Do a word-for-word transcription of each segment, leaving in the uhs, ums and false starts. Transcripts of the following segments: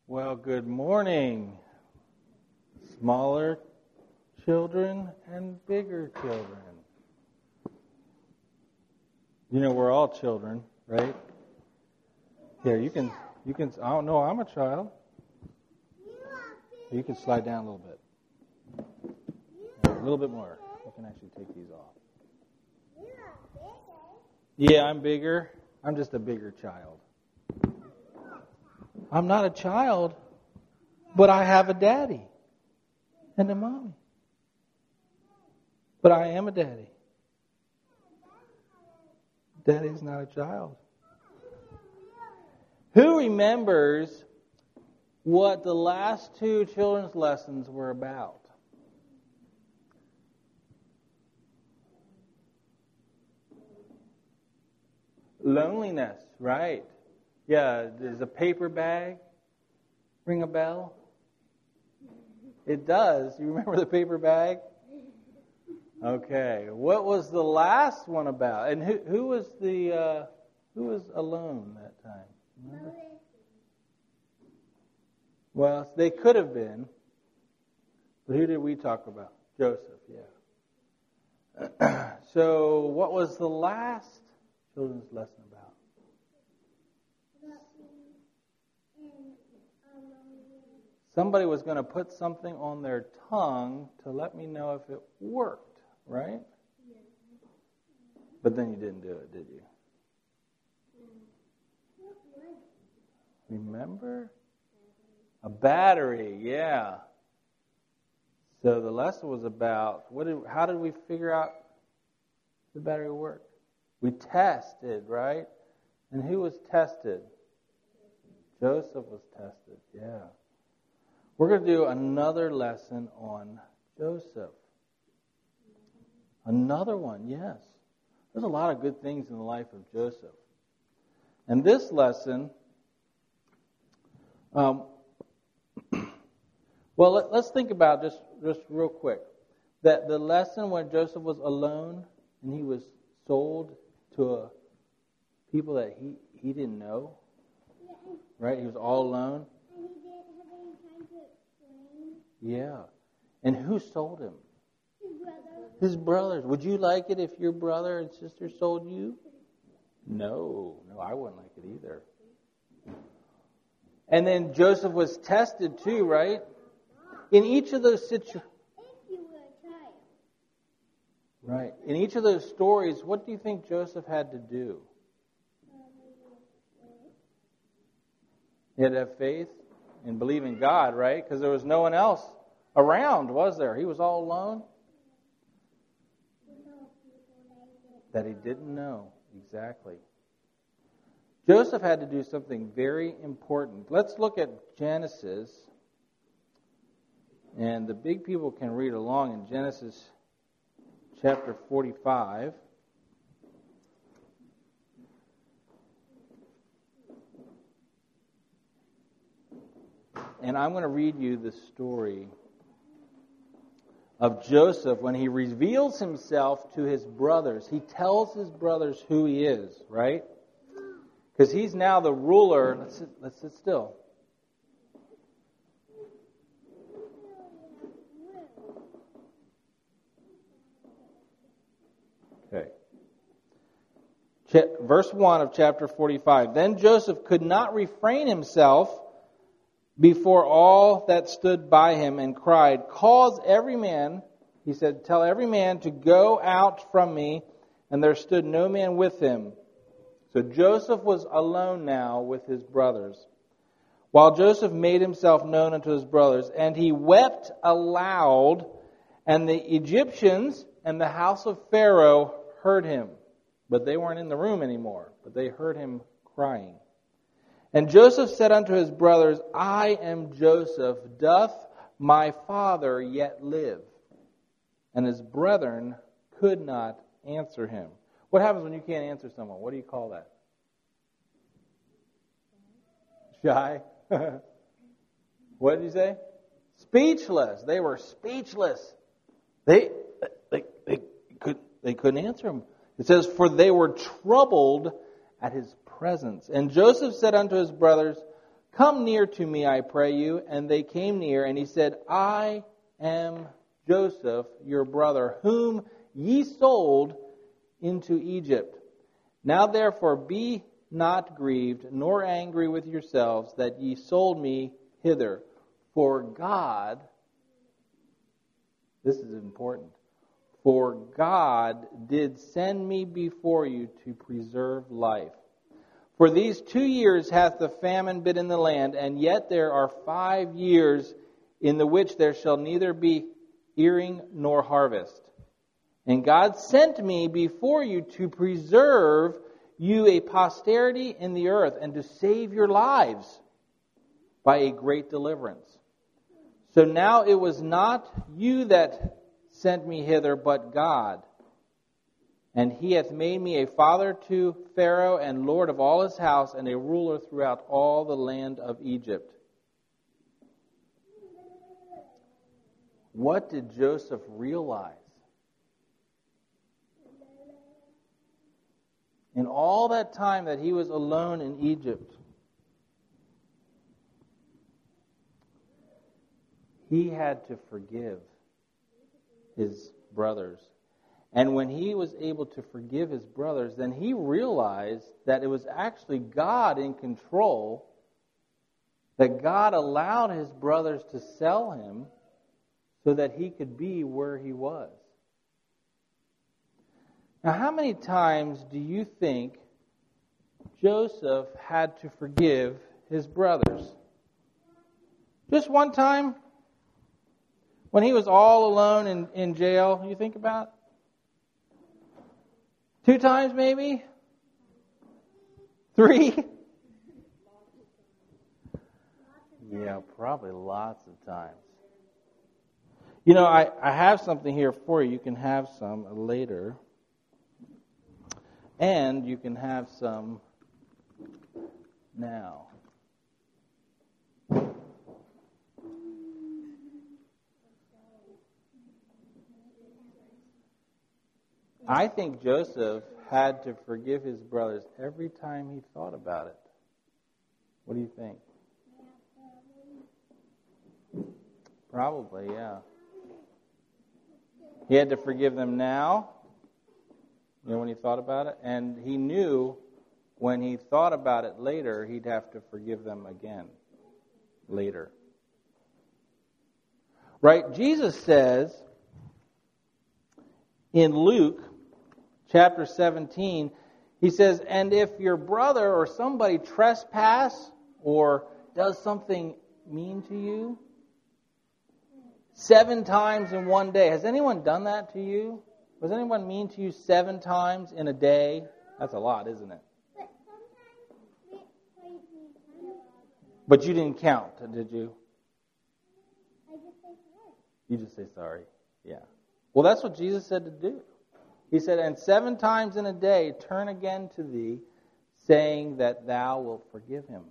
Well, good morning, smaller children and bigger children. You know, we're all children, right? Here, you can, you can, I don't know, I'm a child. You can slide down a little bit. A little bit more. You can actually take these off. Yeah, I'm bigger. I'm just a bigger child. I'm not a child, but I have a daddy and a mommy. But I am a daddy. Daddy's not a child. Who remembers what the last two children's lessons were about? Loneliness, right? Yeah, does a paper bag ring a bell? It does. You remember the paper bag? Okay. What was the last one about? And who who was the uh, who was alone that time? Remember? Well, they could have been. But who did we talk about? Joseph, yeah. So, what was the last children's lesson about? Somebody was going to put something on their tongue to let me know if it worked, right? But then you didn't do it, did you? Remember? A battery, yeah. So the lesson was about, what did, how did we figure out the battery worked? We tested, right? And who was tested? Joseph was tested, yeah. We're going to do another lesson on Joseph. Another one, yes. There's a lot of good things in the life of Joseph. And this lesson, um, well, let, let's think about just, just real quick. That the lesson when Joseph was alone and he was sold to a people that he, he didn't know, right? He was all alone. Yeah. And who sold him? His brothers. His brothers. Would you like it if your brother and sister sold you? No. No, I wouldn't like it either. And then Joseph was tested too, right? In each of those situations. If you were a child. Right. In each of those stories, what do you think Joseph had to do? He had to have faith and believe in God, right? Because there was no one else around, was there? He was all alone. That he didn't know. Exactly. Joseph had to do something very important. Let's look at Genesis. And the big people can read along in Genesis chapter forty-five. And I'm going to read you the story of Joseph when he reveals himself to his brothers. He tells his brothers who he is, right? Because he's now the ruler. Let's sit, let's sit still. Okay. Ch- verse one of chapter forty-five. Then Joseph could not refrain himself before all that stood by him and cried, "Cause every man," he said, "tell every man to go out from me." And there stood no man with him. So Joseph was alone now with his brothers. While Joseph made himself known unto his brothers, and he wept aloud, and the Egyptians and the house of Pharaoh heard him. But they weren't in the room anymore, but they heard him crying. And Joseph said unto his brothers, "I am Joseph. Doth my father yet live?" And his brethren could not answer him. What happens when you can't answer someone? What do you call that? Shy? What did you say? Speechless. They were speechless. They they they could they couldn't answer him. It says, "For they were troubled at his presence. And Joseph said unto his brothers, Come near to me, I pray you. And they came near, and he said, I am Joseph, your brother, whom ye sold into Egypt. Now therefore be not grieved, nor angry with yourselves, that ye sold me hither. For God, this is important, for God did send me before you to preserve life. For these two years hath the famine been in the land, and yet there are five years in the which there shall neither be earing nor harvest. And God sent me before you to preserve you a posterity in the earth, and to save your lives by a great deliverance. So now it was not you that sent me hither, but God. And he hath made me a father to Pharaoh, and lord of all his house, and a ruler throughout all the land of Egypt. What did Joseph realize? In all that time that he was alone in Egypt, he had to forgive his brothers. And when he was able to forgive his brothers, then he realized that it was actually God in control, that God allowed his brothers to sell him so that he could be where he was. Now, how many times do you think Joseph had to forgive his brothers? Just one time? When he was all alone in, in jail, you think about? Two times maybe? Three? Yeah, probably lots of times. You know, I, I have something here for you. You can have some later. And you can have some now. I think Joseph had to forgive his brothers every time he thought about it. What do you think? Probably, yeah. He had to forgive them now, you know, when he thought about it. And he knew when he thought about it later, he'd have to forgive them again later. Right? Jesus says in Luke chapter seventeen, he says, and if your brother or somebody trespass or does something mean to you, seven times in one day. Has anyone done that to you? Was anyone mean to you seven times in a day? That's a lot, isn't it? But you didn't count, did you? You just say sorry. Yeah. Well, that's what Jesus said to do. He said, and seven times in a day turn again to thee, saying that thou wilt forgive him.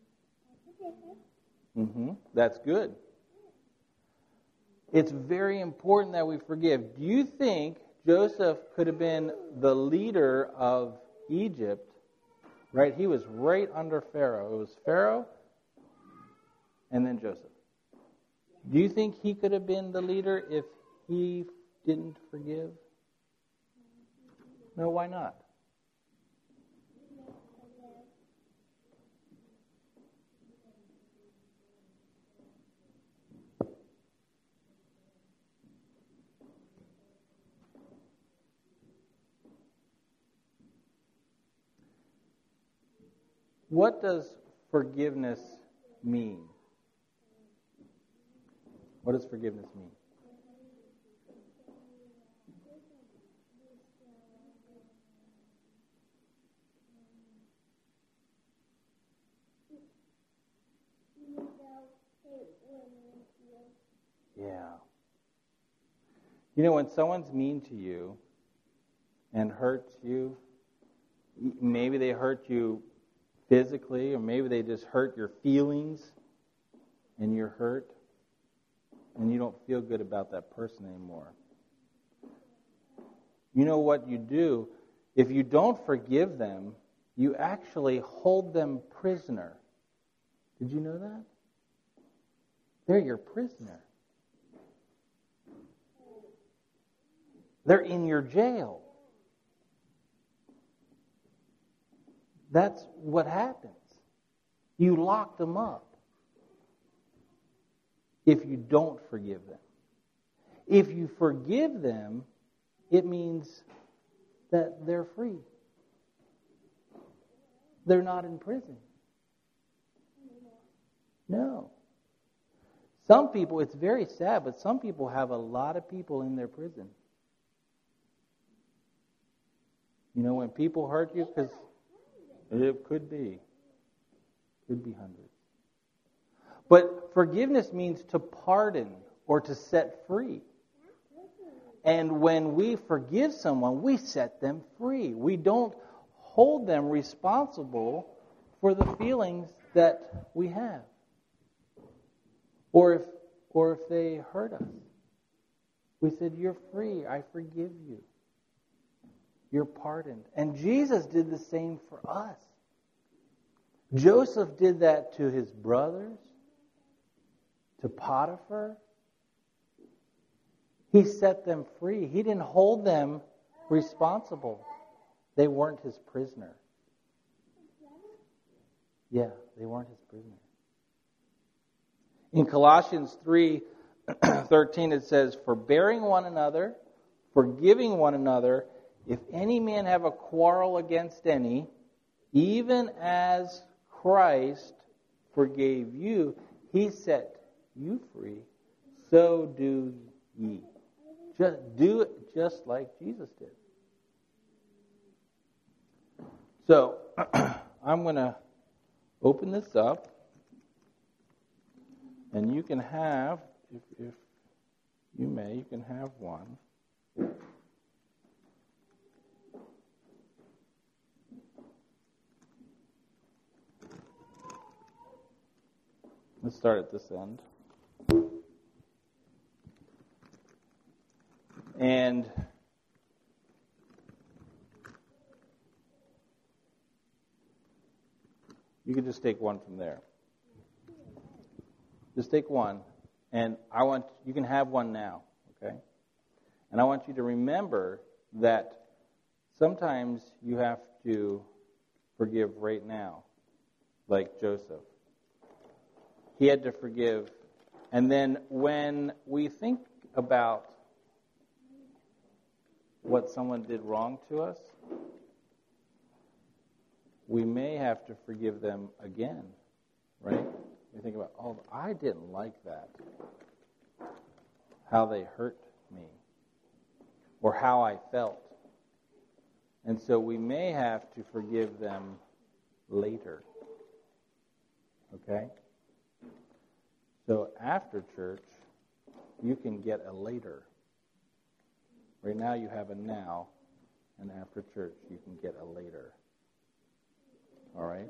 Mm-hmm. That's good. It's very important that we forgive. Do you think Joseph could have been the leader of Egypt? Right? He was right under Pharaoh. It was Pharaoh and then Joseph. Do you think he could have been the leader if he didn't forgive? No, why not? What does forgiveness mean? What does forgiveness mean? Yeah. You know, when someone's mean to you and hurts you, maybe they hurt you physically, or maybe they just hurt your feelings, and you're hurt, and you don't feel good about that person anymore. You know what you do? If you don't forgive them, you actually hold them prisoner. Did you know that? They're your prisoner. They're in your jail. That's what happens. You lock them up if you don't forgive them. If you forgive them, it means that they're free. They're not in prison. No. Some people, it's very sad, but some people have a lot of people in their prison. You know, when people hurt you, because it could be. Could be hundreds. But forgiveness means to pardon or to set free. And when we forgive someone, we set them free. We don't hold them responsible for the feelings that we have. Or if or if they hurt us. We said, you're free. I forgive you. You're pardoned. And Jesus did the same for us. Joseph did that to his brothers, to Potiphar. He set them free. He didn't hold them responsible. They weren't his prisoner. Yeah, they weren't his prisoner. In Colossians three thirteen it says, forbearing one another, forgiving one another, if any man have a quarrel against any, even as Christ forgave you, he set you free, so do ye. Just do it just like Jesus did. So, I'm going to open this up, and you can have, if, if you may, you can have one. Let's start at this end. And you can just take one from there. Just take one, and I want you can have one now, okay? And I want you to remember that sometimes you have to forgive right now, like Joseph. He had to forgive. And then when we think about what someone did wrong to us, we may have to forgive them again, right? We think about, oh, I didn't like that. How they hurt me. Or how I felt. And so we may have to forgive them later. Okay? So after church, you can get a later. Right now you have a now, and after church you can get a later. All right?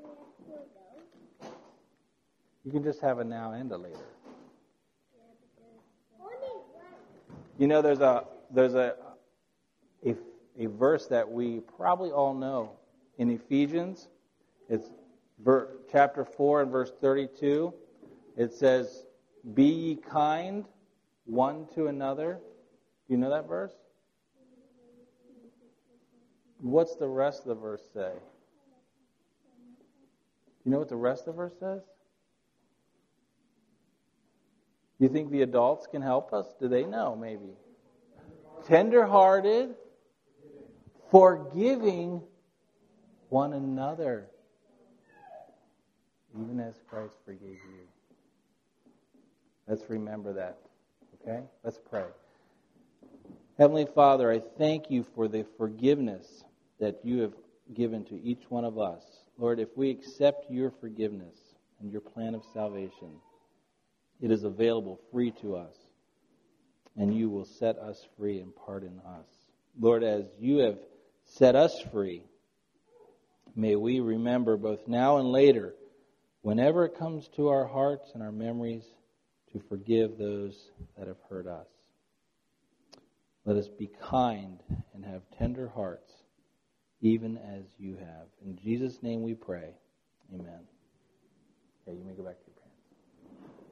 You can just have a now and a later. You know, there's a there's a a, a verse that we probably all know in Ephesians. It's ver, chapter four and verse thirty-two. It says, "Be ye kind one to another." Do you know that verse? What's the rest of the verse say? You know what the rest of the verse says? You think the adults can help us? Do they know, maybe? Tender-hearted, forgiving one another, even as Christ forgave you. Let's remember that, okay? Let's pray. Heavenly Father, I thank you for the forgiveness that you have given to each one of us. Lord, if we accept your forgiveness and your plan of salvation, it is available free to us, and you will set us free and pardon us. Lord, as you have set us free, may we remember both now and later, whenever it comes to our hearts and our memories, to forgive those that have hurt us. Let us be kind and have tender hearts, even as you have. In Jesus' name we pray. Amen. Okay, you may go back.